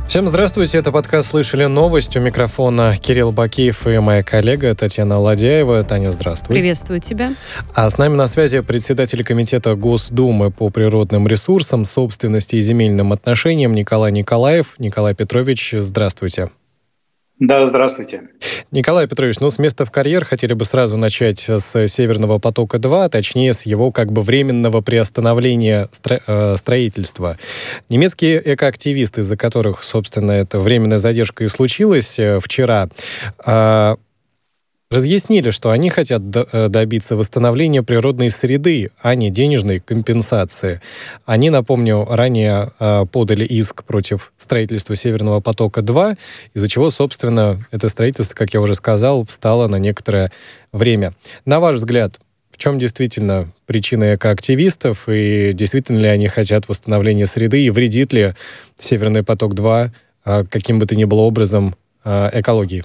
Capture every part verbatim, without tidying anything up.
Всем здравствуйте, это подкаст «Слышали новость». У микрофона Кирилл Бакиев и моя коллега Татьяна Ладяева. Таня, здравствуй. Приветствую тебя. А с нами на связи председатель комитета Госдумы по природным ресурсам, собственности и земельным отношениям Николай Николаев. Николай Петрович, здравствуйте. Да, здравствуйте. Николай Петрович, ну с места в карьер хотели бы сразу начать с Северного потока-два, точнее с его как бы временного приостановления стро- э, строительства. Немецкие экоактивисты, из-за которых, собственно, эта временная задержка и случилась э, вчера, э, разъяснили, что они хотят д- добиться восстановления природной среды, а не денежной компенсации. Они, напомню, ранее э, подали иск против строительства Северного потока-два, из-за чего, собственно, это строительство, как я уже сказал, встало на некоторое время. На ваш взгляд, в чем действительно причина экоактивистов, и действительно ли они хотят восстановления среды, и вредит ли Северный поток-два э, каким бы то ни было образом э, экологии?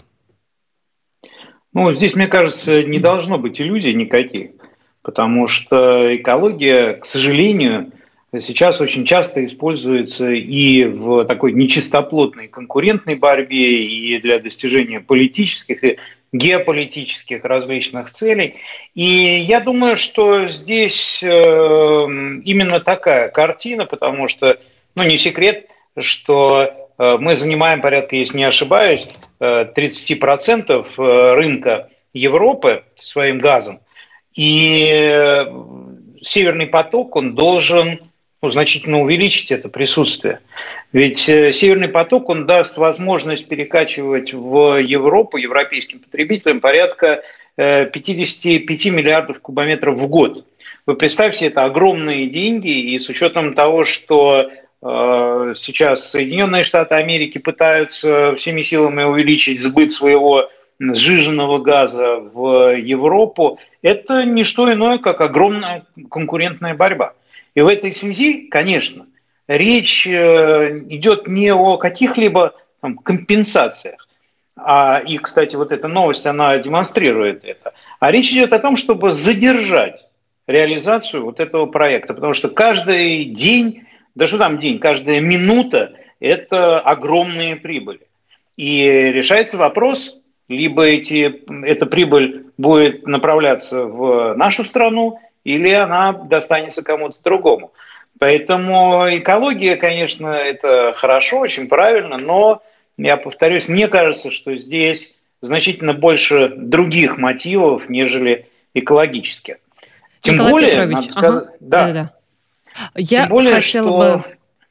Ну, здесь, мне кажется, не должно быть иллюзий никаких, потому что экология, к сожалению, сейчас очень часто используется и в такой нечистоплотной конкурентной борьбе, и для достижения политических и геополитических различных целей. И я думаю, что здесь именно такая картина, потому что, ну, не секрет, что мы занимаем порядка, если не ошибаюсь, тридцать процентов рынка Европы своим газом. И Северный поток, он должен ну, значительно увеличить это присутствие. Ведь Северный поток, он даст возможность перекачивать в Европу, европейским потребителям, порядка пятьдесят пять миллиардов кубометров в год. Вы представьте, это огромные деньги, и с учетом того, что сейчас Соединенные Штаты Америки пытаются всеми силами увеличить сбыт своего сжиженного газа в Европу. Это не что иное, как огромная конкурентная борьба. И в этой связи, конечно, речь идет не о каких-либо там, компенсациях. А, и, кстати, вот эта новость, она демонстрирует это. А речь идет о том, чтобы задержать реализацию вот этого проекта. Потому что каждый день Да что там день, каждая минута – это огромные прибыли. И решается вопрос, либо эти, эта прибыль будет направляться в нашу страну, или она достанется кому-то другому. Поэтому экология, конечно, это хорошо, очень правильно, но, я повторюсь, мне кажется, что здесь значительно больше других мотивов, нежели экологических. Тем Николай более, Петрович, надо сказать, ага. да. Да-да-да. Я Тем более, хотела что... бы...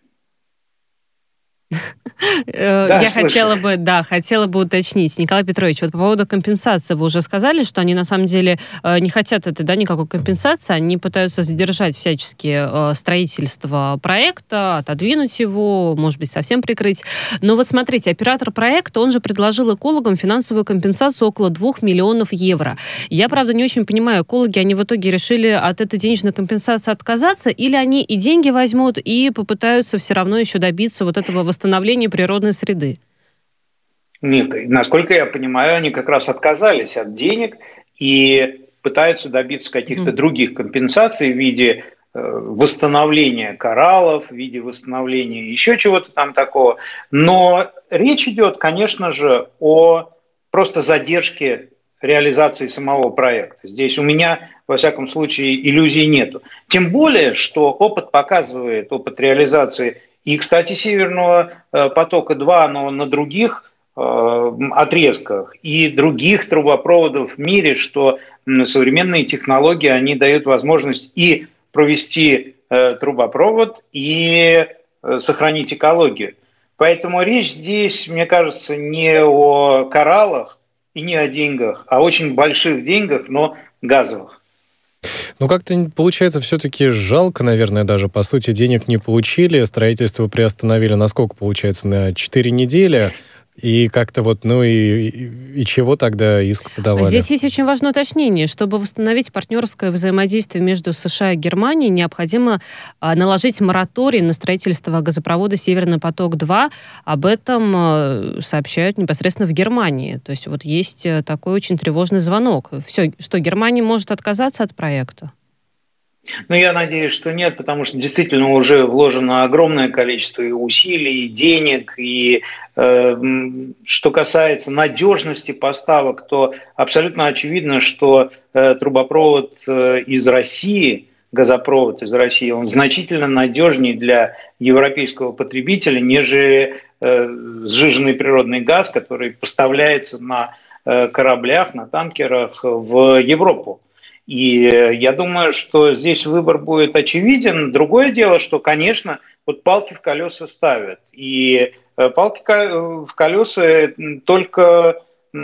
Да, Я слышу. хотела бы, да, хотела бы уточнить. Николай Петрович, вот по поводу компенсации вы уже сказали, что они на самом деле э, не хотят этой, да, никакой компенсации, они пытаются задержать всячески э, строительство проекта, отодвинуть его, может быть, совсем прикрыть. Но вот смотрите, оператор проекта, он же предложил экологам финансовую компенсацию около двух миллионов евро. Я, правда, не очень понимаю, экологи, они в итоге решили от этой денежной компенсации отказаться, или они и деньги возьмут, и попытаются все равно еще добиться вот этого восстановления природной среды? Нет, насколько я понимаю, они как раз отказались от денег и пытаются добиться каких-то mm. других компенсаций в виде э, восстановления кораллов, в виде восстановления еще чего-то там такого. Но речь идет, конечно же, о просто задержке реализации самого проекта. Здесь у меня, во всяком случае, иллюзий нету. Тем более, что опыт показывает, опыт реализации и, кстати, Северного потока-два, но на других э, отрезках и других трубопроводов в мире, что современные технологии, они дают возможность и провести э, трубопровод, и э, сохранить экологию. Поэтому речь здесь, мне кажется, не о кораллах и не о деньгах, а о очень больших деньгах, но газовых. Ну, как-то получается все-таки жалко, наверное, даже. По сути, денег не получили, строительство приостановили, насколько получается, на четыре недели. И как-то вот, ну и, и, и чего тогда иск подавали? Здесь есть очень важное уточнение. Чтобы восстановить партнерское взаимодействие между США и Германией, необходимо а, наложить мораторий на строительство газопровода «Северный поток-два». Об этом а, сообщают непосредственно в Германии. То есть вот есть такой очень тревожный звонок. Все, что Германия может отказаться от проекта? Ну, я надеюсь, что нет, потому что действительно уже вложено огромное количество и усилий, и денег, и э, что касается надежности поставок, то абсолютно очевидно, что э, трубопровод э, из России, газопровод из России, он значительно надежнее для европейского потребителя, нежели э, сжиженный природный газ, который поставляется на э, кораблях, на танкерах в Европу. И я думаю, что здесь выбор будет очевиден. Другое дело, что, конечно, вот палки в колеса ставят. И палки в колеса только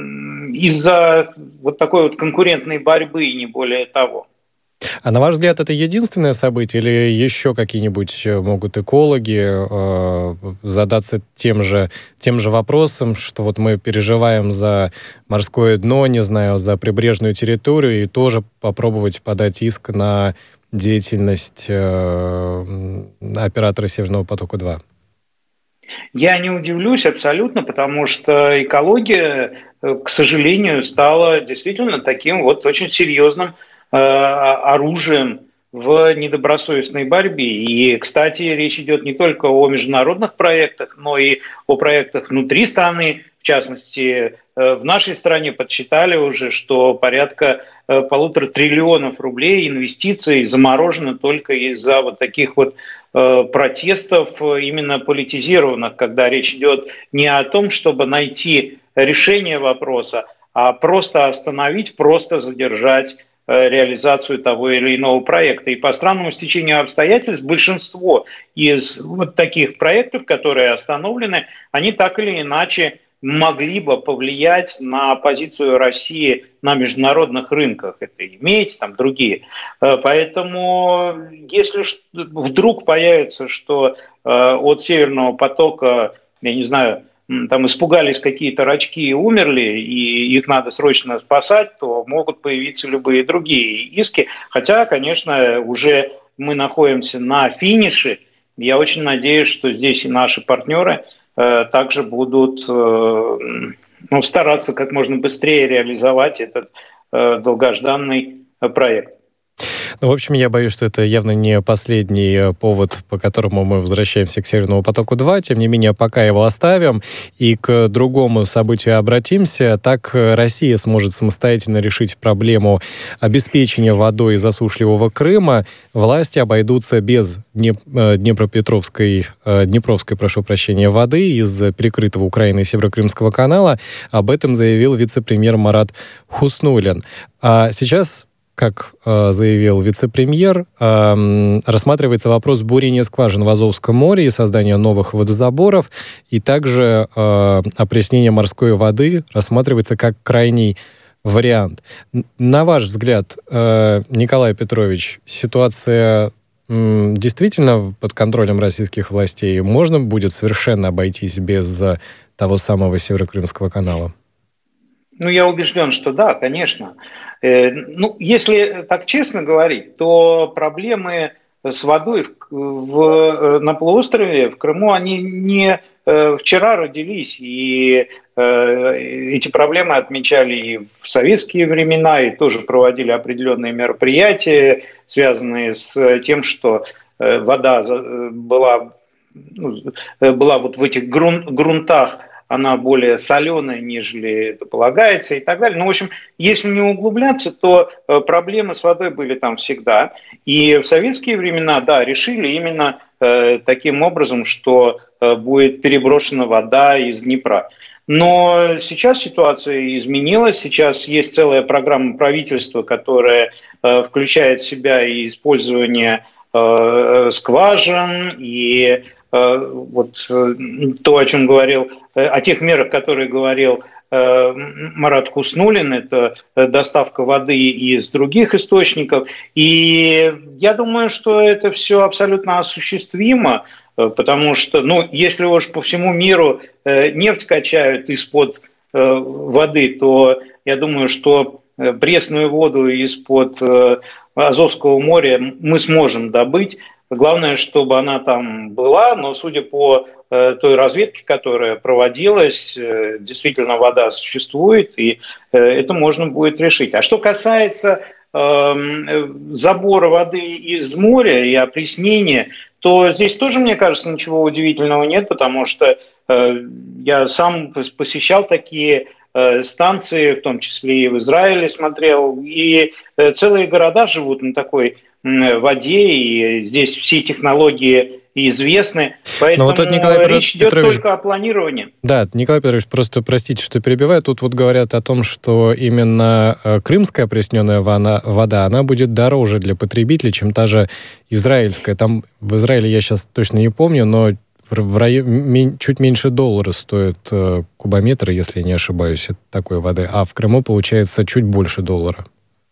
из-за вот такой вот конкурентной борьбы, и не более того. А на ваш взгляд, это единственное событие или еще какие-нибудь могут экологи э, задаться тем же, тем же вопросом, что вот мы переживаем за морское дно, не знаю, за прибрежную территорию, и тоже попробовать подать иск на деятельность э, оператора Северного потока-два? Я не удивлюсь абсолютно, потому что экология, к сожалению, стала действительно таким вот очень серьезным оружием в недобросовестной борьбе. И, кстати, речь идет не только о международных проектах, но и о проектах внутри страны. В частности, в нашей стране подсчитали уже, что порядка полутора триллионов рублей инвестиций заморожено только из-за вот таких вот протестов, именно политизированных, когда речь идет не о том, чтобы найти решение вопроса, а просто остановить, просто задержать реализацию того или иного проекта. И по странному стечению обстоятельств большинство из вот таких проектов, которые остановлены, они так или иначе могли бы повлиять на позицию России на международных рынках. Это и медь, там другие. Поэтому если вдруг появится, что от Северного потока, я не знаю, там испугались какие-то рачки и умерли, и их надо срочно спасать, то могут появиться любые другие иски. Хотя, конечно, уже мы находимся на финише. Я очень надеюсь, что здесь и наши партнеры э, также будут э, ну, стараться как можно быстрее реализовать этот э, долгожданный э, проект. Ну, в общем, я боюсь, что это явно не последний повод, по которому мы возвращаемся к Северному потоку-два. Тем не менее, пока его оставим и к другому событию обратимся. Так Россия сможет самостоятельно решить проблему обеспечения водой засушливого Крыма. Власти обойдутся без Днепропетровской, Днепровской, прошу прощения, воды из перекрытого Украиной Северокрымского канала. Об этом заявил вице-премьер Марат Хуснуллин. А сейчас, как э, заявил вице-премьер, э, рассматривается вопрос бурения скважин в Азовском море и создания новых водозаборов, и также э, опреснение морской воды рассматривается как крайний вариант. На ваш взгляд, э, Николай Петрович, ситуация э, действительно под контролем российских властей? Можно будет совершенно обойтись без э, того самого Северокрымского канала? Ну, я убежден, что да, конечно. Э, ну, если так честно говорить, то проблемы с водой в, в, на полуострове, в Крыму, они не э, вчера родились. И э, эти проблемы отмечали и в советские времена, и тоже проводили определенные мероприятия, связанные с тем, что э, вода была, ну, была вот в этих грун, грунтах, она более соленая, нежели это полагается и так далее. Ну, в общем, если не углубляться, то проблемы с водой были там всегда. И в советские времена, да, решили именно э, таким образом, что э, будет переброшена вода из Днепра. Но сейчас ситуация изменилась. Сейчас есть целая программа правительства, которая э, включает в себя и использование э, скважин, и вот то, о чем говорил, о тех мерах, которые говорил Марат Хуснуллин, это доставка воды из других источников. И я думаю, что это все абсолютно осуществимо, потому что, ну, если уж по всему миру нефть качают из-под воды, то я думаю, что пресную воду из-под Азовского моря мы сможем добыть. Главное, чтобы она там была, но судя по э, той разведке, которая проводилась, э, действительно вода существует, и э, это можно будет решить. А что касается э, забора воды из моря и опреснения, то здесь тоже, мне кажется, ничего удивительного нет, потому что э, я сам посещал такие э, станции, в том числе и в Израиле смотрел, и э, целые города живут на такой э, воде, и здесь все технологии известны, поэтому вот Николай речь идет Петрович, только о планировании. Да, Николай Петрович, просто простите, что перебиваю. Тут вот говорят о том, что именно крымская опресненная вода, она будет дороже для потребителей, чем та же израильская. Там в Израиле, я сейчас точно не помню, но в районе, чуть меньше доллара стоит кубометр, если я не ошибаюсь, такой воды, а в Крыму получается чуть больше доллара.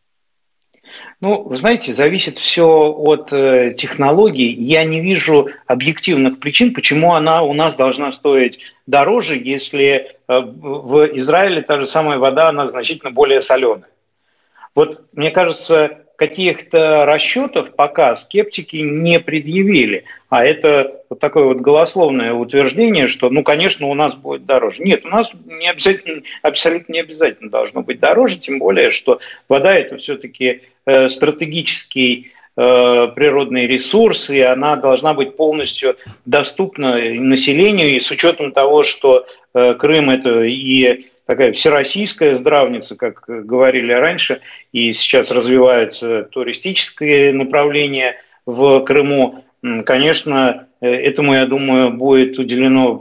Ну, вы знаете, зависит все от э, технологий. Я не вижу объективных причин, почему она у нас должна стоить дороже, если э, в Израиле та же самая вода, она значительно более соленая. Вот, мне кажется, каких-то расчетов пока скептики не предъявили. А это вот такое вот голословное утверждение, что, ну, конечно, у нас будет дороже. Нет, у нас не обязательно, абсолютно не обязательно должно быть дороже, тем более, что вода – это все-таки э, стратегический э, природный ресурс, и она должна быть полностью доступна населению. И с учетом того, что э, Крым – это и такая всероссийская здравница, как говорили раньше, и сейчас развивается туристическое направление в Крыму, конечно, этому, я думаю, будет уделено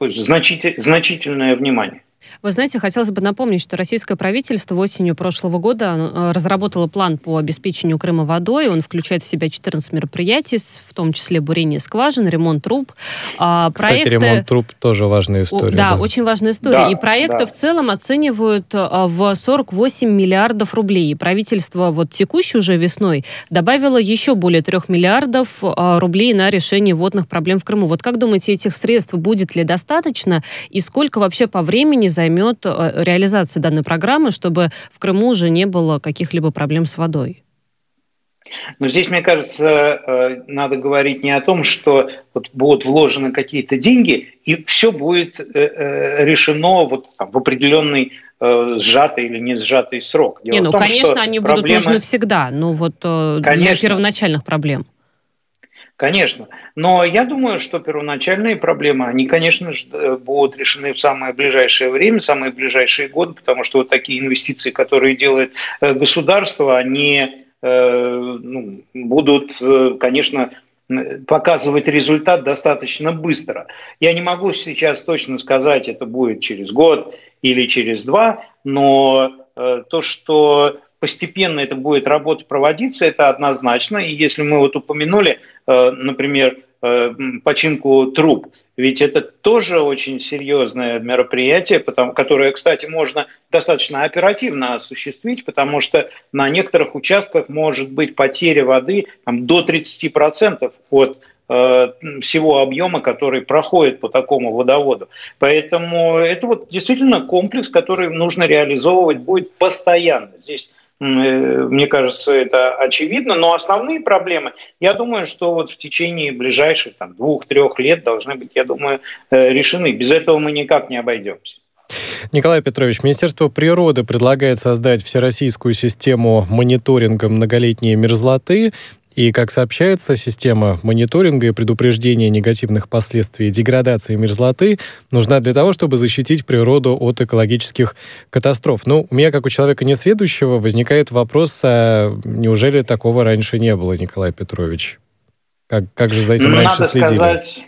значительное внимание. Вы знаете, хотелось бы напомнить, что российское правительство осенью прошлого года разработало план по обеспечению Крыма водой. Он включает в себя четырнадцать мероприятий, в том числе бурение скважин, ремонт труб. Кстати, проекты... ремонт труб тоже важная история. Да, да. очень важная история. Да, и проекты да. в целом оценивают в сорок восемь миллиардов рублей. И правительство вот текущей уже весной добавило еще более трех миллиардов рублей на решение водных проблем в Крыму. Вот как думаете, этих средств будет ли достаточно? И сколько вообще по времени займет реализация данной программы, чтобы в Крыму уже не было каких-либо проблем с водой? Но здесь, мне кажется, надо говорить не о том, что вот будут вложены какие-то деньги, и все будет решено вот там, в определенный сжатый или не сжатый срок. Дело не, ну, том, конечно, они проблемы... будут нужны всегда, но вот конечно. Для первоначальных проблем. Конечно. Но я думаю, что первоначальные проблемы, они, конечно же, будут решены в самое ближайшее время, в самые ближайшие годы, потому что вот такие инвестиции, которые делает государство, они ну, будут, конечно, показывать результат достаточно быстро. Я не могу сейчас точно сказать, это будет через год или через два, но то, что постепенно это будет работа проводиться, это однозначно. И если мы вот упомянули, например, починку труб, ведь это тоже очень серьезное мероприятие, потому, которое, кстати, можно достаточно оперативно осуществить, потому что на некоторых участках может быть потеря воды там, до тридцать процентов от э, всего объема, который проходит по такому водоводу. Поэтому это вот действительно комплекс, который нужно реализовывать будет постоянно. Здесь, мне кажется, это очевидно, но основные проблемы, я думаю, что вот в течение ближайших там, двух-трех лет должны быть, я думаю, решены. Без этого мы никак не обойдемся. Николай Петрович, Министерство природы предлагает создать всероссийскую систему мониторинга многолетней мерзлоты. И, как сообщается, система мониторинга и предупреждения негативных последствий деградации мерзлоты нужна для того, чтобы защитить природу от экологических катастроф. Ну, у меня, как у человека несведущего, возникает вопрос, а неужели такого раньше не было, Николай Петрович? Как, как же за этим надо раньше следили? Сказать,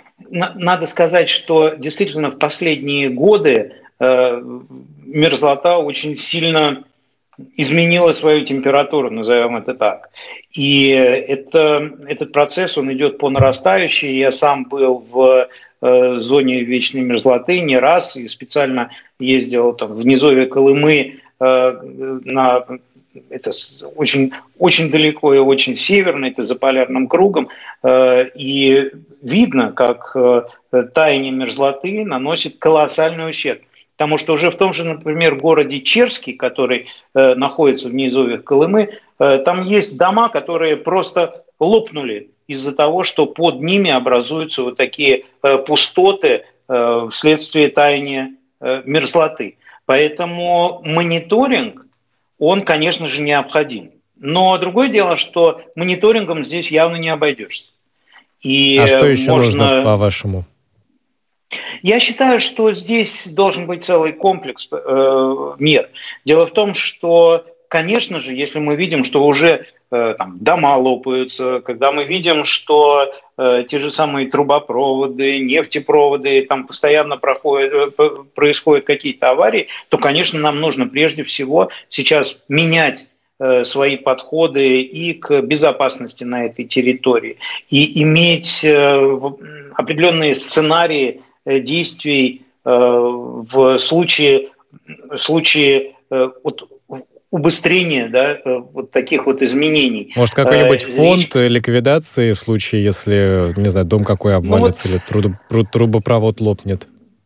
надо сказать, что действительно в последние годы э, мерзлота очень сильно изменила свою температуру, назовем это так. И это, этот процесс, он идет по нарастающей. Я сам был в э, зоне вечной мерзлоты не раз и специально ездил там, в низовье Колымы э, на... Это очень, очень далеко и очень северно, это за полярным кругом. Э, и видно, как э, таяние мерзлоты наносит колоссальный ущерб. Потому что уже в том же, например, городе Черский, который э, находится в низовьях Колымы, э, там есть дома, которые просто лопнули из-за того, что под ними образуются вот такие э, пустоты э, вследствие таяния э, мерзлоты. Поэтому мониторинг, он, конечно же, необходим. Но другое дело, что мониторингом здесь явно не обойдешься. И а что еще можно... нужно, по-вашему? Я считаю, что здесь должен быть целый комплекс э, мер. Дело в том, что, конечно же, если мы видим, что уже э, там, дома лопаются, когда мы видим, что э, те же самые трубопроводы, нефтепроводы, там постоянно проходят, э, происходят какие-то аварии, то, конечно, нам нужно прежде всего сейчас менять свои подходы и к безопасности на этой территории, и иметь определенные сценарии действий в случае, в случае вот, убыстрения, да, вот таких вот изменений. Может, какой-нибудь фонд Речь... ликвидации в случае, если, не знаю, дом какой обвалится, ну, вот... или трубопровод лопнет?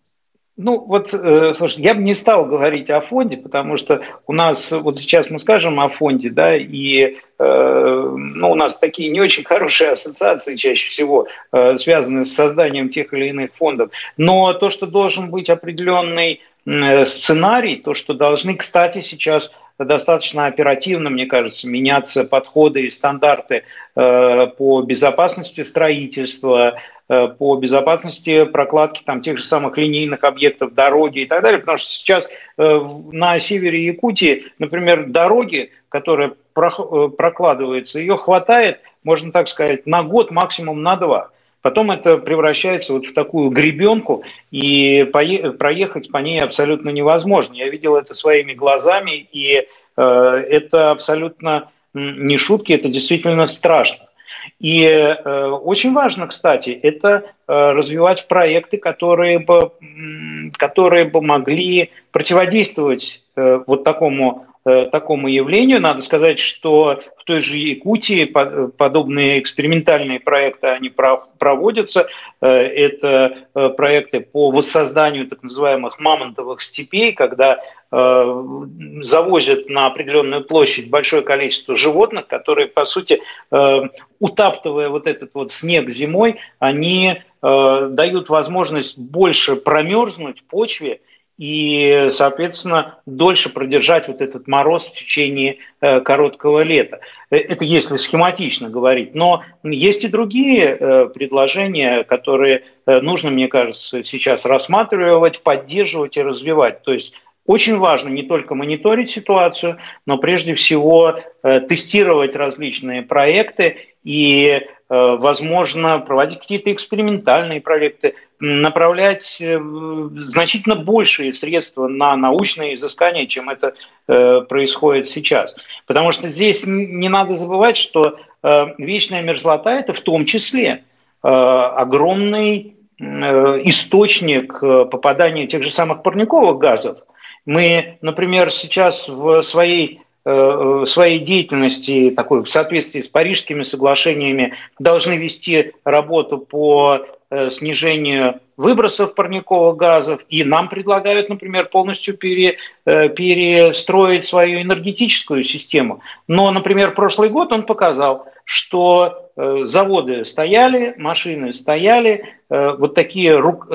Ну, вот, э, слушай, я бы не стал говорить о фонде, потому что у нас, вот сейчас мы скажем о фонде, да, и э, ну, у нас такие не очень хорошие ассоциации чаще всего э, связаны с созданием тех или иных фондов. Но то, что должен быть определенный э, сценарий, то, что должны, кстати, сейчас достаточно оперативно, мне кажется, меняться подходы и стандарты э, по безопасности строительства, по безопасности прокладки там, тех же самых линейных объектов, дороги и так далее. Потому что сейчас э, на севере Якутии, например, дороги, которая про, прокладывается, ее хватает, можно так сказать, на год, максимум на два. Потом это превращается вот в такую гребенку, и пое- проехать по ней абсолютно невозможно. Я видел это своими глазами, и э, это абсолютно не шутки, это действительно страшно. И э, очень важно, кстати, это э, развивать проекты, которые бы, которые бы могли противодействовать э, вот такому, э, такому явлению. Надо сказать, что в той же Якутии под, подобные экспериментальные проекты они про, проводятся. Э, это э, проекты по воссозданию так называемых мамонтовых степей, когда э, завозят на определенную площадь большое количество животных, которые, по сути, э, утаптывая вот этот вот снег зимой, они э, дают возможность больше промерзнуть почве и, соответственно, дольше продержать вот этот мороз в течение э, короткого лета. Это если схематично говорить. Но есть и другие э, предложения, которые э, нужно, мне кажется, сейчас рассматривать, поддерживать и развивать. То есть очень важно не только мониторить ситуацию, но прежде всего э, тестировать различные проекты и, э, возможно, проводить какие-то экспериментальные проекты, направлять э, значительно большие средства на научные изыскания, чем это э, происходит сейчас. Потому что здесь не надо забывать, что э, вечная мерзлота – это в том числе э, огромный э, источник попадания тех же самых парниковых газов. Мы, например, сейчас в своей, в своей деятельности, такой, в соответствии с Парижскими соглашениями, должны вести работу по снижению выбросов парниковых газов. И нам предлагают, например, полностью пере, перестроить свою энергетическую систему. Но, например, прошлый год он показал, что заводы стояли, машины стояли, вот такие рук...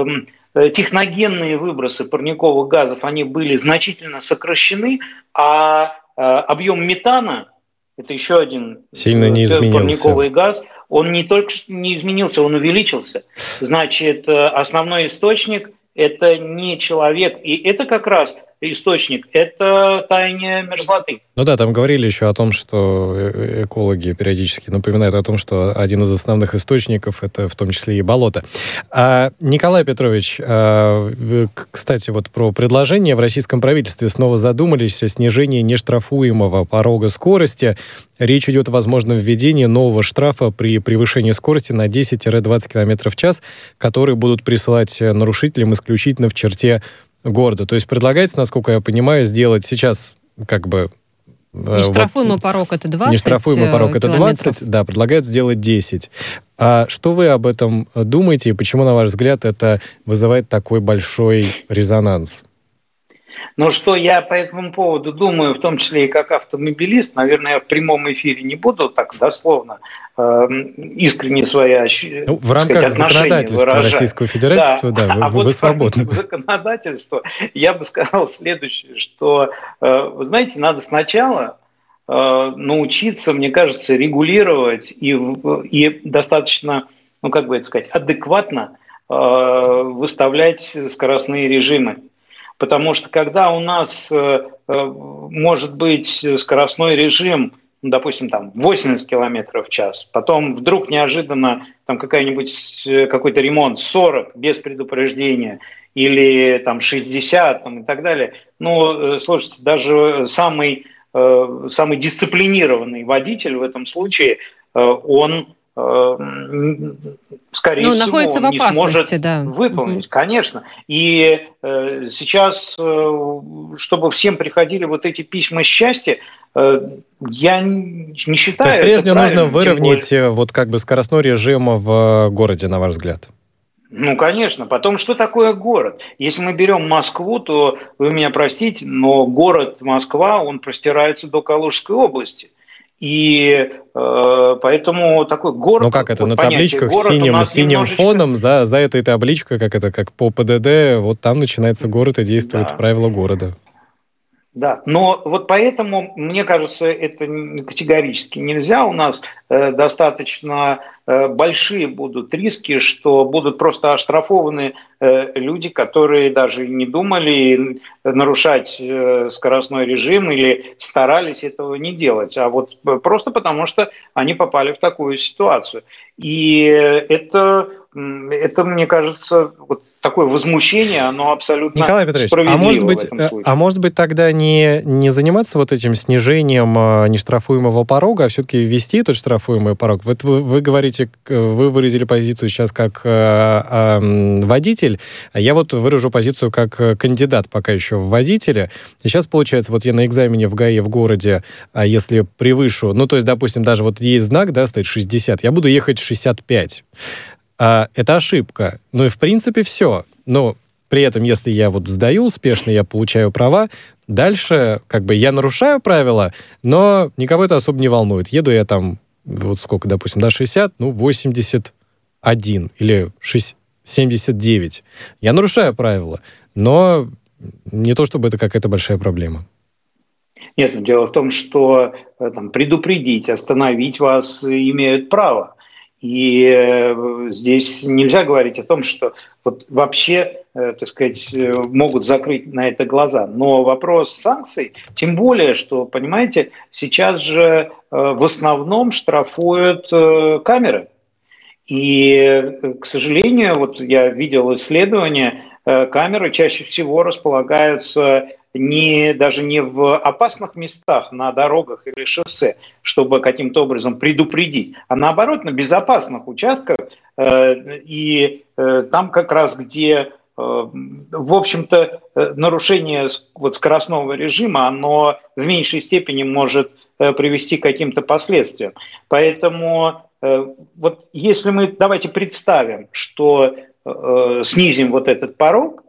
техногенные выбросы парниковых газов, они были значительно сокращены, а объем метана, это еще один сильно не парниковый газ, он не только не изменился, он увеличился. Значит, основной источник – это не человек, и это как раз источник – это таяние мерзлоты. Ну да, там говорили еще о том, что экологи периодически напоминают о том, что один из основных источников – это в том числе и болото. А, Николай Петрович, а, кстати, вот про предложение в российском правительстве снова задумались о снижении нештрафуемого порога скорости. Речь идет о возможном введении нового штрафа при превышении скорости на десять-двадцать километров в час, который будут присылать нарушителям исключительно в черте города. То есть предлагается, насколько я понимаю, сделать сейчас как бы... Нештрафуемый вот, порог это двадцать Нештрафуемый порог это двадцать, да, предлагают сделать десять. А что вы об этом думаете и почему, на ваш взгляд, это вызывает такой большой резонанс? Но что я по этому поводу думаю, в том числе и как автомобилист, наверное, я в прямом эфире не буду так дословно э, искренне свои ощущения, ну, в рамках сказать, законодательства выражать. Российского Федеральства, да, да вы, а вы, вот вы свободны. Законодательство, я бы сказал следующее, что, э, вы знаете, надо сначала э, научиться, мне кажется, регулировать и, и достаточно, ну как бы это сказать, адекватно э, выставлять скоростные режимы. Потому что когда у нас э, может быть скоростной режим, ну, допустим, там восемьдесят километров в час, потом вдруг неожиданно там какая-нибудь, какой-то ремонт сорок без предупреждения или там шестьдесят там, и так далее. Ну, слушайте, даже самый, э, самый дисциплинированный водитель в этом случае, э, он скорее ну, всего, находится он в не сможет да. выполнить, угу. Конечно. И э, сейчас, э, чтобы всем приходили вот эти письма счастья, э, я не считаю. То есть прежде нужно выровнять более... вот как бы скоростной режим в городе, на ваш взгляд? Ну, конечно. Потом, что такое город? Если мы берем Москву, то, вы меня простите, но город Москва, он простирается до Калужской области. И э, поэтому такой город... Ну как это, вот на табличках с синим, синим немножечко... фоном, за, за этой табличкой, как это, как по ПДД, вот там начинается город и действуют да. правила города. Да, но вот поэтому, мне кажется, это категорически нельзя. У нас э, достаточно э, большие будут риски, что будут просто оштрафованы э, люди, которые даже не думали нарушать э, скоростной режим или старались этого не делать, а вот просто потому, что они попали в такую ситуацию. И это, это мне кажется, вот такое возмущение, оно абсолютно Николай Петрович, справедливо а может быть, в этом случае. А может быть тогда не, не заниматься вот этим снижением нештрафуемого порога, а все-таки ввести этот штрафуемый порог? Вот вы, вы говорите, вы выразили позицию сейчас как э, э, водитель, а я вот выражу позицию как кандидат пока еще в водителя. И сейчас получается, вот я на экзамене в ГАИ в городе, а если превышу, ну то есть, допустим, даже вот есть знак, да, стоит шестьдесят, я буду ехать шестьдесят пять. А, это ошибка. Ну и в принципе все. Ну, при этом, если я вот сдаю успешно, я получаю права, дальше как бы я нарушаю правила, но никого это особо не волнует. Еду я там, вот сколько, допустим, до шестьдесят, ну, восемьдесят один или семьдесят девять. Я нарушаю правила, но не то чтобы это какая-то большая проблема. Нет, ну, дело в том, что там, предупредить, остановить вас имеют право. И э, здесь нельзя говорить о том, что вот вообще, э, так сказать, э, могут закрыть на это глаза. Но вопрос санкций, тем более, что, понимаете, сейчас же э, в основном штрафуют э, камеры. И, э, к сожалению, вот я видел исследования, э, камеры чаще всего располагаются не, даже не в опасных местах на дорогах или шоссе, чтобы каким-то образом предупредить, а наоборот на безопасных участках. Э, и э, там как раз, где, э, в общем-то, нарушение вот, скоростного режима, оно в меньшей степени может э, привести к каким-то последствиям. Поэтому э, вот если мы, давайте представим, что э, снизим вот этот порог,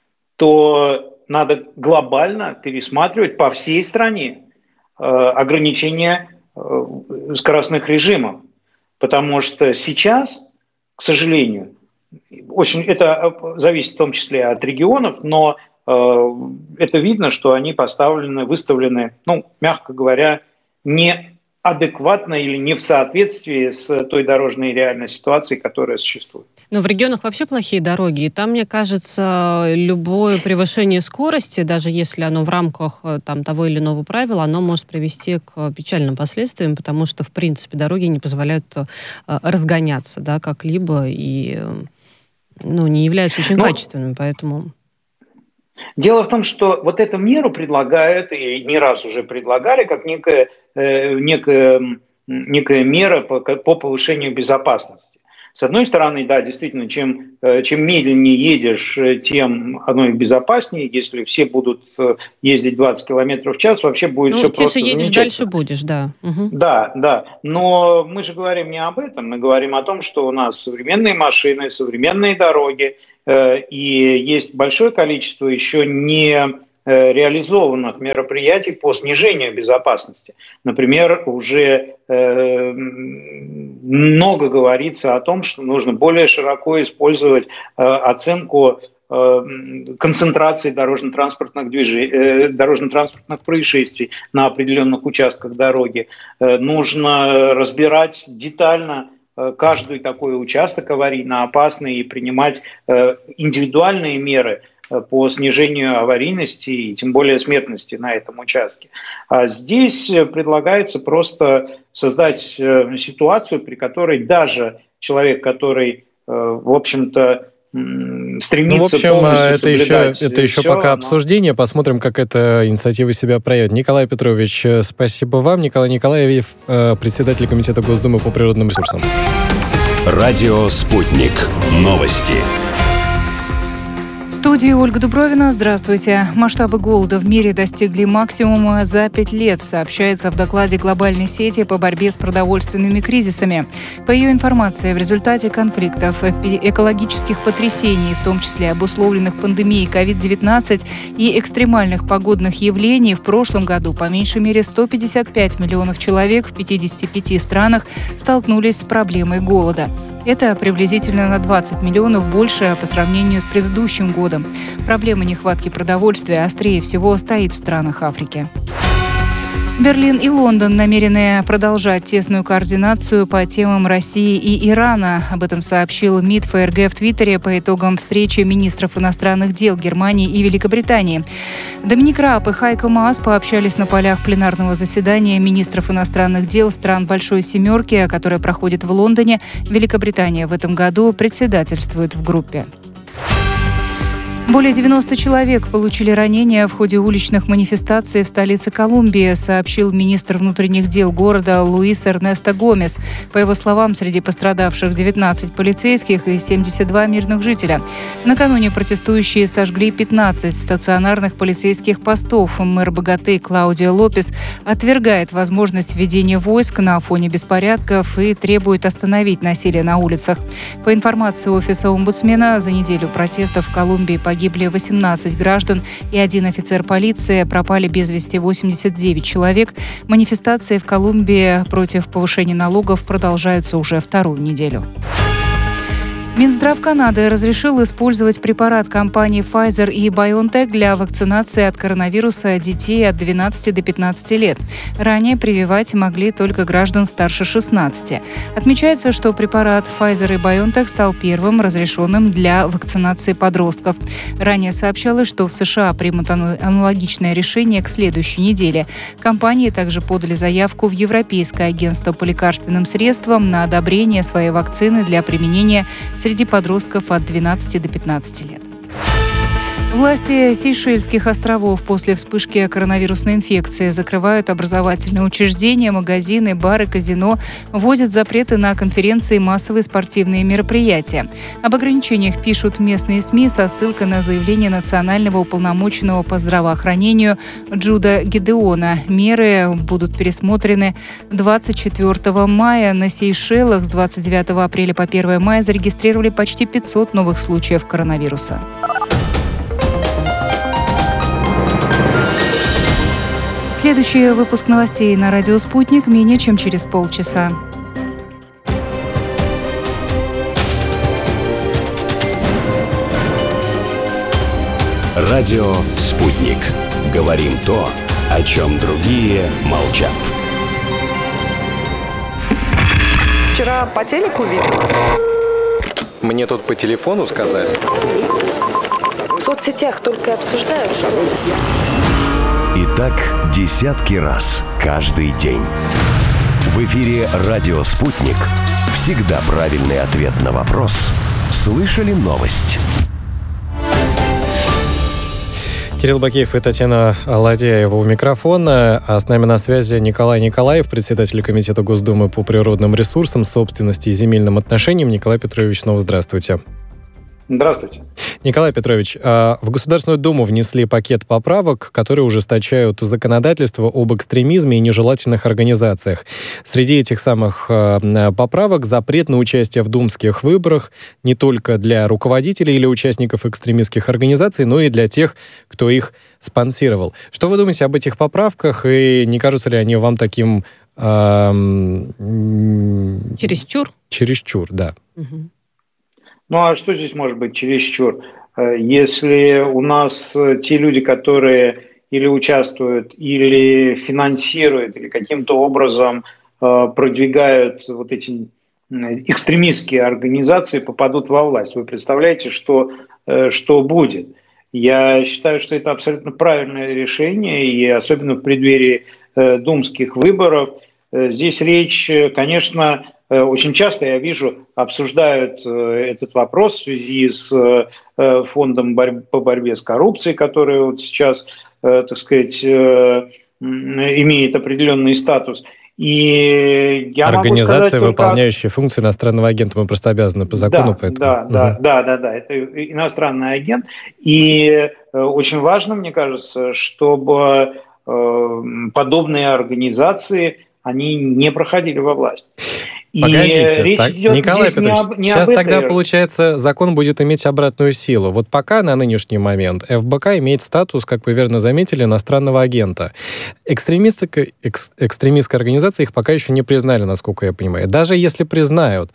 то надо глобально пересматривать по всей стране э, ограничения э, скоростных режимов. Потому что сейчас, к сожалению, очень, это зависит в том числе от регионов, но э, это видно, что они поставлены, выставлены, ну, мягко говоря, неадекватно или не в соответствии с той дорожной реальной ситуацией, которая существует. Но в регионах вообще плохие дороги, и там, мне кажется, любое превышение скорости, даже если оно в рамках там, того или иного правила, оно может привести к печальным последствиям, потому что, в принципе, дороги не позволяют разгоняться, да, как-либо, и ну, не являются очень Но... качественными, поэтому... Дело в том, что вот эту меру предлагают, и не раз уже предлагали, как некая, э, некая, некая мера по, по повышению безопасности. С одной стороны, да, действительно, чем, чем медленнее едешь, тем оно и безопаснее. Если все будут ездить двадцать километров в час, вообще будет ну, все просто замечательно. Тише едешь, дальше будешь, да. Угу. Да, да. Но мы же говорим не об этом. Мы говорим о том, что у нас современные машины, современные дороги, и есть большое количество еще не реализованных мероприятий по снижению безопасности. Например, уже э, много говорится о том, что нужно более широко использовать э, оценку концентрации дорожно-транспортных движений, дорожно-транспортных происшествий на определенных участках дороги. Нужно разбирать детально каждый такой участок аварийно опасный и принимать индивидуальные меры по снижению аварийности и тем более смертности на этом участке. А здесь предлагается просто создать ситуацию, при которой даже человек, который, в общем-то, стремиться ну, в общем, это еще, это еще все, пока но... обсуждение. Посмотрим, как эта инициатива себя проявит. Николай Петрович, спасибо вам. Николай Николаев, председатель Комитета Госдумы по природным ресурсам. Радио «Спутник». Новости. В студии Ольга Дубровина. Здравствуйте. Масштабы голода в мире достигли максимума за пять лет, сообщается в докладе глобальной сети по борьбе с продовольственными кризисами. По ее информации, в результате конфликтов, экологических потрясений, в том числе обусловленных пандемией ковид девятнадцать и экстремальных погодных явлений, в прошлом году по меньшей мере сто пятьдесят пять миллионов человек в пятидесяти пяти странах столкнулись с проблемой голода. Это приблизительно на двадцать миллионов больше по сравнению с предыдущим годом. Проблема нехватки продовольствия острее всего стоит в странах Африки. Берлин и Лондон намерены продолжать тесную координацию по темам России и Ирана. Об этом сообщил МИД ФРГ в Твиттере по итогам встречи министров иностранных дел Германии и Великобритании. Доминик Рааб и Хайко Маас пообщались на полях пленарного заседания министров иностранных дел стран Большой Семерки, которое проходит в Лондоне. Великобритания в этом году председательствует в группе. Более девяноста человек получили ранения в ходе уличных манифестаций в столице Колумбии, сообщил министр внутренних дел города Луис Эрнесто Гомес. По его словам, среди пострадавших девятнадцать полицейских и семьдесят два мирных жителя. Накануне протестующие сожгли пятнадцать стационарных полицейских постов. Мэр Боготы Клаудио Лопес отвергает возможность введения войск на фоне беспорядков и требует остановить насилие на улицах. По информации офиса омбудсмена, за неделю протестов в Колумбии погибли Погибли восемнадцать граждан и один офицер полиции, пропали без вести восемьдесят девять человек. Манифестации в Колумбии против повышения налогов продолжаются уже вторую неделю. Минздрав Канады разрешил использовать препарат компаний Pfizer и BioNTech для вакцинации от коронавируса детей от двенадцати до пятнадцати лет. Ранее прививать могли только граждан старше шестнадцати. Отмечается, что препарат Pfizer и BioNTech стал первым разрешенным для вакцинации подростков. Ранее сообщалось, что в США примут аналогичное решение к следующей неделе. Компании также подали заявку в Европейское агентство по лекарственным средствам на одобрение своей вакцины для применения среди подростков от двенадцати до пятнадцати лет. Власти Сейшельских островов после вспышки коронавирусной инфекции закрывают образовательные учреждения, магазины, бары, казино, вводят запреты на конференции и массовые спортивные мероприятия. Об ограничениях пишут местные СМИ со ссылкой на заявление национального уполномоченного по здравоохранению Джуда Гидеона. Меры будут пересмотрены двадцать четвёртого мая. На Сейшелах с двадцать девятого апреля по первого мая зарегистрировали почти пятьсот новых случаев коронавируса. Следующий выпуск новостей на радио «Спутник» менее чем через полчаса. Радио «Спутник». Говорим то, о чем другие молчат. Вчера по телеку видел. Мне тут по телефону сказали. В соцсетях только обсуждают, что... И так десятки раз каждый день. В эфире «Радио Спутник». Всегда правильный ответ на вопрос. Слышали новость? Кирилл Бакеев и Татьяна Ладяева у микрофона. А с нами на связи Николай Николаев, председатель Комитета Госдумы по природным ресурсам, собственности и земельным отношениям. Николай Петрович, снова здравствуйте. Здравствуйте. Николай Петрович, в Государственную Думу внесли пакет поправок, которые ужесточают законодательство об экстремизме и нежелательных организациях. Среди этих самых поправок запрет на участие в думских выборах не только для руководителей или участников экстремистских организаций, но и для тех, кто их спонсировал. Что вы думаете об этих поправках, и не кажутся ли они вам таким... Эм... Чересчур? Чересчур, да. Угу. Ну а что здесь может быть чересчур? Если у нас те люди, которые или участвуют, или финансируют, или каким-то образом продвигают вот эти экстремистские организации, попадут во власть, вы представляете, что, что будет? Я считаю, что это абсолютно правильное решение, и особенно в преддверии думских выборов. Здесь речь, конечно, очень часто, я вижу, обсуждают этот вопрос в связи с фондом по борьбе с коррупцией, который вот сейчас, так сказать, имеет определенный статус. И я Организация, могу сказать, выполняющая только... функции иностранного агента, мы просто обязаны по закону, да, поэтому... Да, угу. да, да, да, да, это иностранный агент. И очень важно, мне кажется, чтобы подобные организации, они не проходили во власть. Погодите, речь так, идет Николай здесь Петрович, не об, не сейчас об тогда, этой... получается, закон будет иметь обратную силу. Вот пока на нынешний момент эф бэ ка имеет статус, как вы верно заметили, иностранного агента. Экстремистская, экс, экстремистская организация их пока еще не признали, насколько я понимаю. Даже если признают,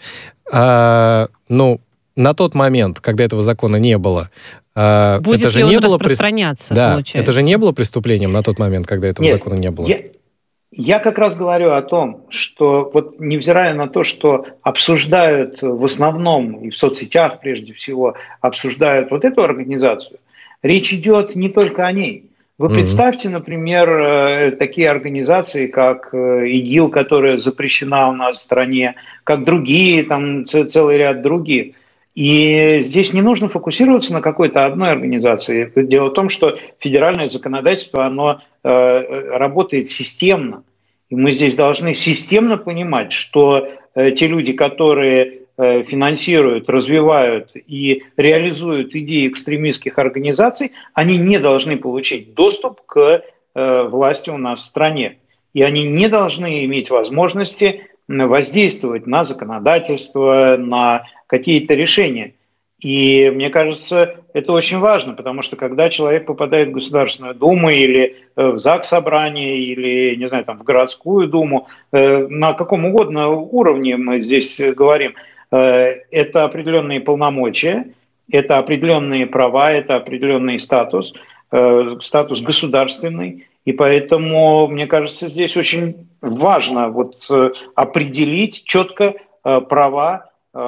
э, ну, на тот момент, когда этого закона не было, э, будет это же ли не он было распространяться, да, получается? Это же не было преступлением на тот момент, когда этого Нет, закона не было. Я... Я как раз говорю о том, что вот невзирая на то, что обсуждают в основном и в соцсетях прежде всего, обсуждают вот эту организацию, речь идет не только о ней. Вы mm-hmm. представьте, например, такие организации, как ИГИЛ, которая запрещена у нас в стране, как другие, там целый ряд других. И здесь не нужно фокусироваться на какой-то одной организации. Дело в том, что федеральное законодательство, оно э, работает системно. И мы здесь должны системно понимать, что э, те люди, которые э, финансируют, развивают и реализуют идеи экстремистских организаций, они не должны получить доступ к э, власти у нас в стране. И они не должны иметь возможности воздействовать на законодательство, на какие-то решения. И мне кажется, это очень важно, потому что когда человек попадает в Государственную Думу или в Заксобрание, или, не знаю, там, в городскую Думу, на каком угодно уровне мы здесь говорим, это определенные полномочия, это определенные права, это определенный статус, статус государственный. И поэтому, мне кажется, здесь очень важно вот определить четко права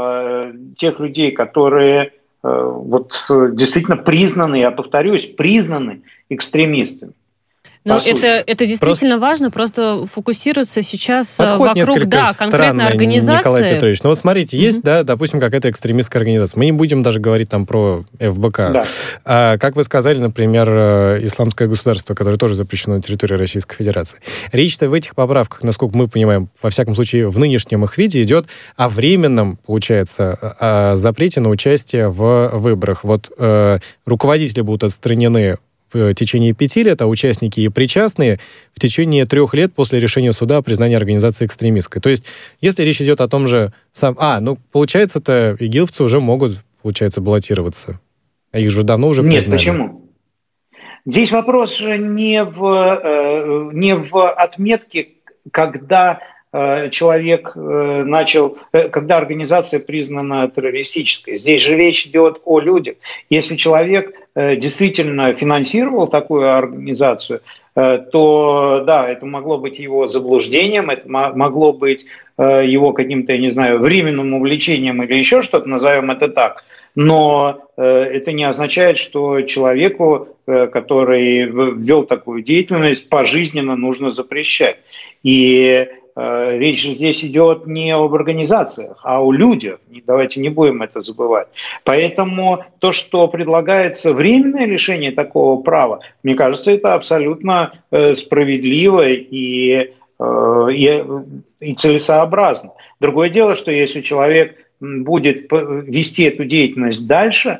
тех людей, которые вот действительно признаны, я повторюсь, признаны экстремистами. Но это, это действительно просто... важно, просто фокусироваться сейчас Подход вокруг, да, конкретной организации. Николай Петрович, ну вот смотрите, есть, mm-hmm. да, допустим, какая-то экстремистская организация. Мы не будем даже говорить там про эф бэ ка. Да. А, как вы сказали, например, исламское государство, которое тоже запрещено на территории Российской Федерации. Речь-то в этих поправках, насколько мы понимаем, во всяком случае, в нынешнем их виде идет о временном, получается, о запрете на участие в выборах. Вот э, руководители будут отстранены в течение пяти лет, а участники и причастные в течение трех лет после решения суда о признании организации экстремистской. То есть, если речь идет о том же... Сам... А, ну, получается-то, игиловцы уже могут, получается, баллотироваться. А их же давно уже признали. Нет, почему? Здесь вопрос же не в, не в отметке, когда человек начал, когда организация признана террористической. Здесь же речь идет о людях. Если человек действительно финансировал такую организацию, то да, это могло быть его заблуждением, это могло быть его каким-то, я не знаю, временным увлечением или еще что-то, назовем это так. Но это не означает, что человеку, который ввел такую деятельность, пожизненно нужно запрещать. И речь же здесь идет не об организациях, а о людях. Давайте не будем это забывать. Поэтому то, что предлагается временное лишение такого права, мне кажется, это абсолютно справедливо и, и, и целесообразно. Другое дело, что если человек будет вести эту деятельность дальше,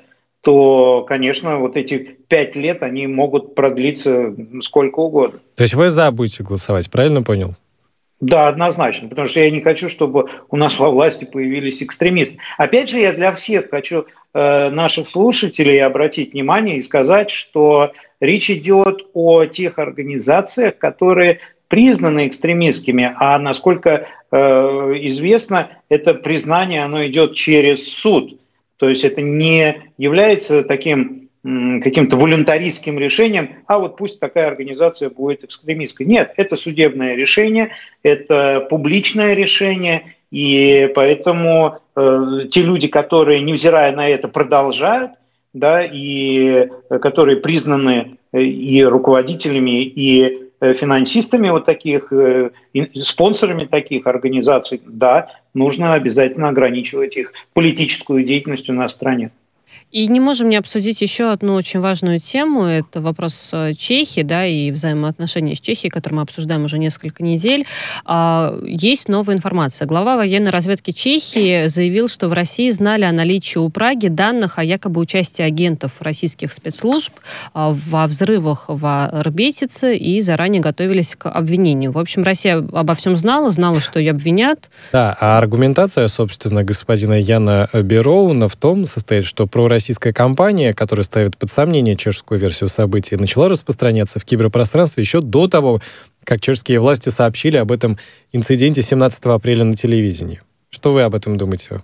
то, конечно, вот эти пять лет, они могут продлиться сколько угодно. То есть вы за будете голосовать, правильно понял? Да, однозначно, потому что я не хочу, чтобы у нас во власти появились экстремисты. Опять же, я для всех хочу э, наших слушателей обратить внимание и сказать, что речь идет о тех организациях, которые признаны экстремистскими, а насколько э, известно, это признание, оно идет через суд. То есть это не является таким м, каким-то волюнтаристским решением, а вот пусть такая организация будет экстремистской. Нет, это судебное решение, это публичное решение, и поэтому э, те люди, которые, невзирая на это, продолжают, да, и которые признаны и руководителями, и финансистами вот таких, спонсорами таких организаций, да, нужно обязательно ограничивать их политическую деятельность у нас в стране. И не можем не обсудить еще одну очень важную тему. Это вопрос Чехии, да, и взаимоотношения с Чехией, которые мы обсуждаем уже несколько недель. Есть новая информация. Глава военной разведки Чехии заявил, что в России знали о наличии у Праги данных о якобы участии агентов российских спецслужб во взрывах в Арбетице и заранее готовились к обвинению. В общем, Россия обо всем знала, знала, что ее обвинят. Да, а аргументация, собственно, господина Яна Бероуна в том состоит, что пророссийская кампания, которая ставит под сомнение чешскую версию событий, начала распространяться в киберпространстве еще до того, как чешские власти сообщили об этом инциденте семнадцатого апреля на телевидении. Что вы об этом думаете?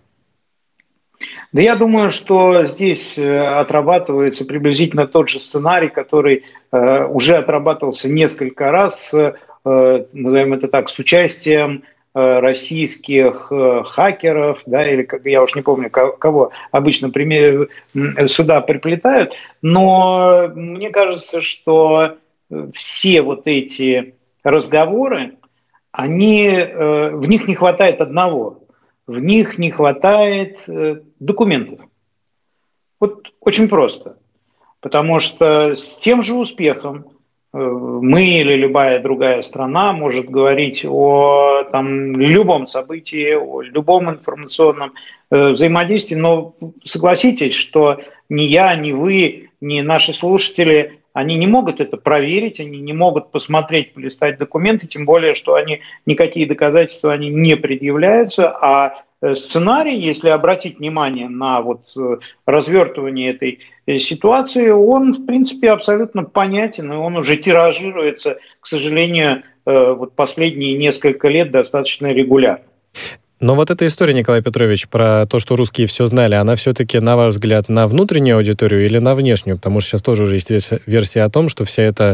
Да я думаю, что здесь отрабатывается приблизительно тот же сценарий, который э, уже отрабатывался несколько раз, э, назовем это так, с участием российских хакеров, да, или, как я уж не помню, кого обычно сюда приплетают, но мне кажется, что все вот эти разговоры, они, в них не хватает одного, в них не хватает документов. Вот очень просто, потому что с тем же успехом мы или любая другая страна может говорить о там, любом событии, о любом информационном э, взаимодействии, но согласитесь, что ни я, ни вы, ни наши слушатели, они не могут это проверить, они не могут посмотреть, полистать документы, тем более, что они, никакие доказательства они не предъявляются, а сценарий, если обратить внимание на вот развертывание этой ситуации, он, в принципе, абсолютно понятен, и он уже тиражируется, к сожалению, вот последние несколько лет достаточно регулярно. Но вот эта история, Николай Петрович, про то, что русские все знали, она все-таки, на ваш взгляд, на внутреннюю аудиторию или на внешнюю? Потому что сейчас тоже уже есть версия о том, что вся эта,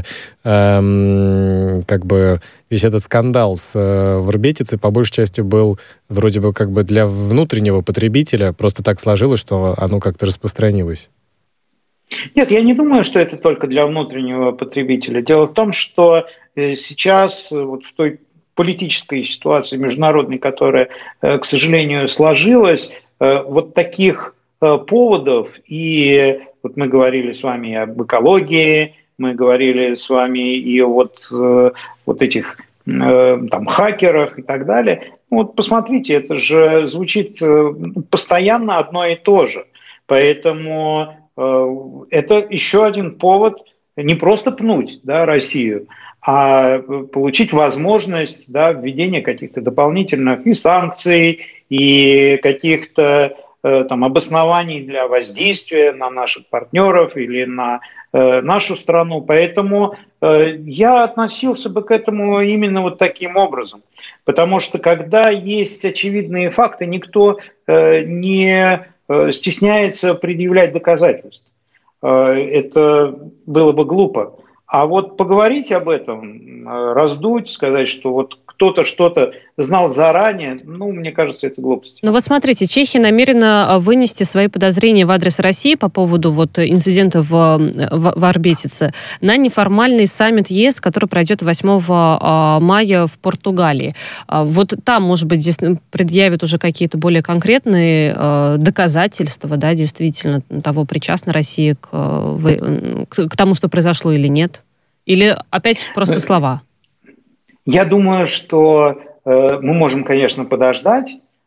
эм, как бы, весь этот скандал с э, в Арбетице по большей части был вроде бы как бы для внутреннего потребителя, просто так сложилось, что оно как-то распространилось. Нет, я не думаю, что это только для внутреннего потребителя. Дело в том, что сейчас вот в той политической ситуации международной, которая, к сожалению, сложилась, вот таких поводов, и вот мы говорили с вами об экологии, мы говорили с вами и вот, вот этих там, хакерах и так далее. Вот посмотрите, это же звучит постоянно одно и то же. Поэтому это еще один повод не просто пнуть, да, Россию, а получить возможность, да, введения каких-то дополнительных и санкций, и каких-то э, там обоснований для воздействия на наших партнеров или на э, нашу страну. Поэтому э, я относился бы к этому именно вот таким образом. Потому что когда есть очевидные факты, никто э, не э, стесняется предъявлять доказательства. Э, это было бы глупо. А вот поговорить об этом, раздуть, сказать, что вот кто-то что-то знал заранее, ну, мне кажется, это глупость. Но вот смотрите, Чехия намерена вынести свои подозрения в адрес России по поводу вот инцидента в, в, в Арбетице на неформальный саммит ЕС, который пройдет восьмого мая в Португалии. Вот там, может быть, здесь предъявят уже какие-то более конкретные доказательства, да, действительно, того, причастна Россия к, к, к тому, что произошло или нет? Или опять просто слова? Я думаю, что э, мы можем, конечно, подождать,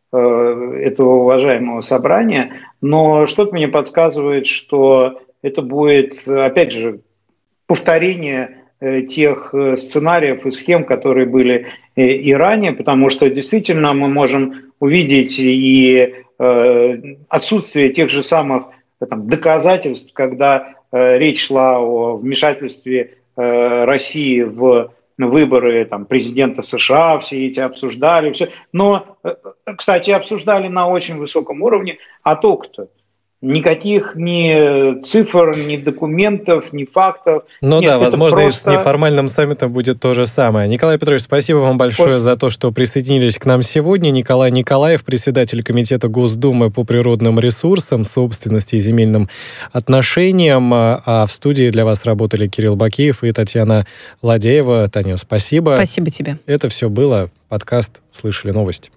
этого уважаемого собрания, но что-то мне подсказывает, что это будет, опять же, повторение тех сценариев и схем, которые были и ранее, потому что действительно мы можем увидеть и отсутствие тех же самых там, доказательств, когда речь шла о вмешательстве России в выборы там, президента США, все эти обсуждали, все. Но, кстати, обсуждали на очень высоком уровне, а толку-то? Никаких ни цифр, ни документов, ни фактов. Ну Нет, да, возможно, просто... и с неформальным саммитом будет то же самое. Николай Петрович, спасибо вам большое Очень. за то, что присоединились к нам сегодня. Николай Николаев, председатель Комитета Госдумы по природным ресурсам, собственности и земельным отношениям. А в студии для вас работали Кирилл Бакиев и Татьяна Ладеева. Таня, спасибо. Спасибо тебе. Это все было. Подкаст «Слышали новости».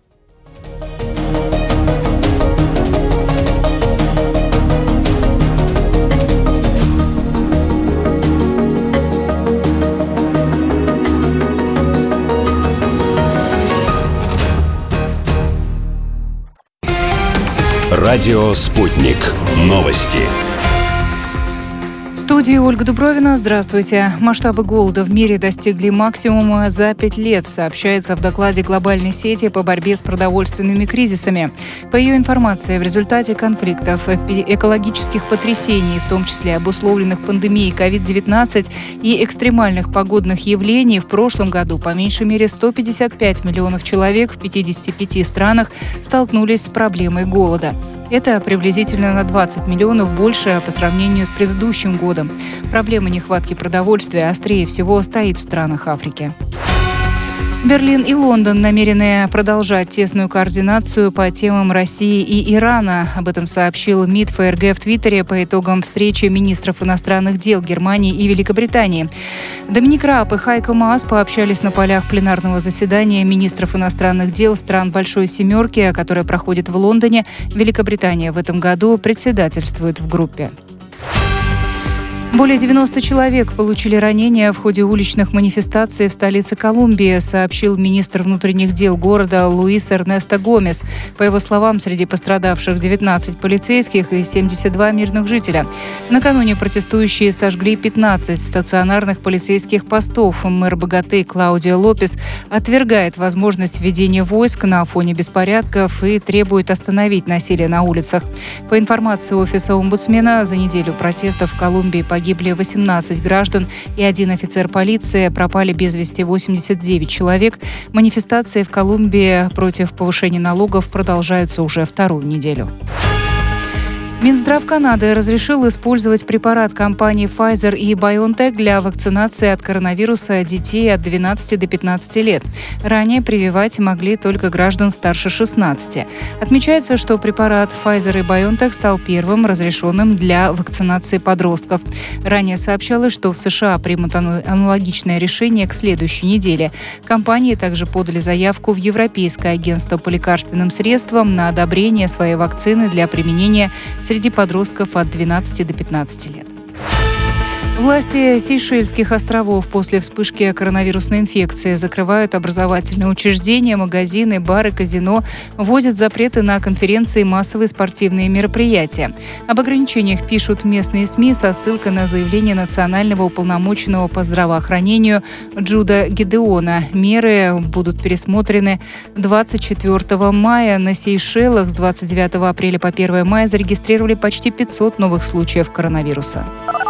Радио «Спутник». Новости. В студии Ольга Дубровина. Здравствуйте. Масштабы голода в мире достигли максимума за пять лет, сообщается в докладе глобальной сети по борьбе с продовольственными кризисами. По ее информации, в результате конфликтов, экологических потрясений, в том числе обусловленных пандемией ковид девятнадцать и экстремальных погодных явлений, в прошлом году по меньшей мере сто пятьдесят пять миллионов человек в пятидесяти пяти странах столкнулись с проблемой голода. Это приблизительно на двадцать миллионов больше по сравнению с предыдущим годом. Проблема нехватки продовольствия острее всего стоит в странах Африки. Берлин и Лондон намерены продолжать тесную координацию по темам России и Ирана. Об этом сообщил МИД ФРГ в Твиттере по итогам встречи министров иностранных дел Германии и Великобритании. Доминик Рааб и Хайко Маас пообщались на полях пленарного заседания министров иностранных дел стран Большой Семерки, которое проходит в Лондоне. Великобритания в этом году председательствует в группе. Более девяноста человек получили ранения в ходе уличных манифестаций в столице Колумбии, сообщил министр внутренних дел города Луис Эрнесто Гомес. По его словам, среди пострадавших девятнадцать полицейских и семьдесят два мирных жителя. Накануне протестующие сожгли пятнадцать стационарных полицейских постов. Мэр Боготы Клаудио Лопес отвергает возможность введения войск на фоне беспорядков и требует остановить насилие на улицах. По информации офиса омбудсмена, за неделю протестов в Колумбии погибли Погибли восемнадцать граждан и один офицер полиции, пропали без вести восемьдесят девять человек. Манифестации в Колумбии против повышения налогов продолжаются уже вторую неделю. Минздрав Канады разрешил использовать препарат компании Pfizer и BioNTech для вакцинации от коронавируса детей от двенадцати до пятнадцати лет. Ранее прививать могли только граждан старше шестнадцати. Отмечается, что препарат Pfizer и BioNTech стал первым разрешенным для вакцинации подростков. Ранее сообщалось, что в США примут аналогичное решение к следующей неделе. Компании также подали заявку в Европейское агентство по лекарственным средствам на одобрение своей вакцины для применения среди подростков от двенадцати до пятнадцати лет. Власти Сейшельских островов после вспышки коронавирусной инфекции закрывают образовательные учреждения, магазины, бары, казино, вводят запреты на конференции и массовые спортивные мероприятия. Об ограничениях пишут местные СМИ со ссылкой на заявление национального уполномоченного по здравоохранению Джуда Гидеона. Меры будут пересмотрены двадцать четвёртого мая. На Сейшелах с двадцать девятого апреля по первое мая зарегистрировали почти пятьсот новых случаев коронавируса.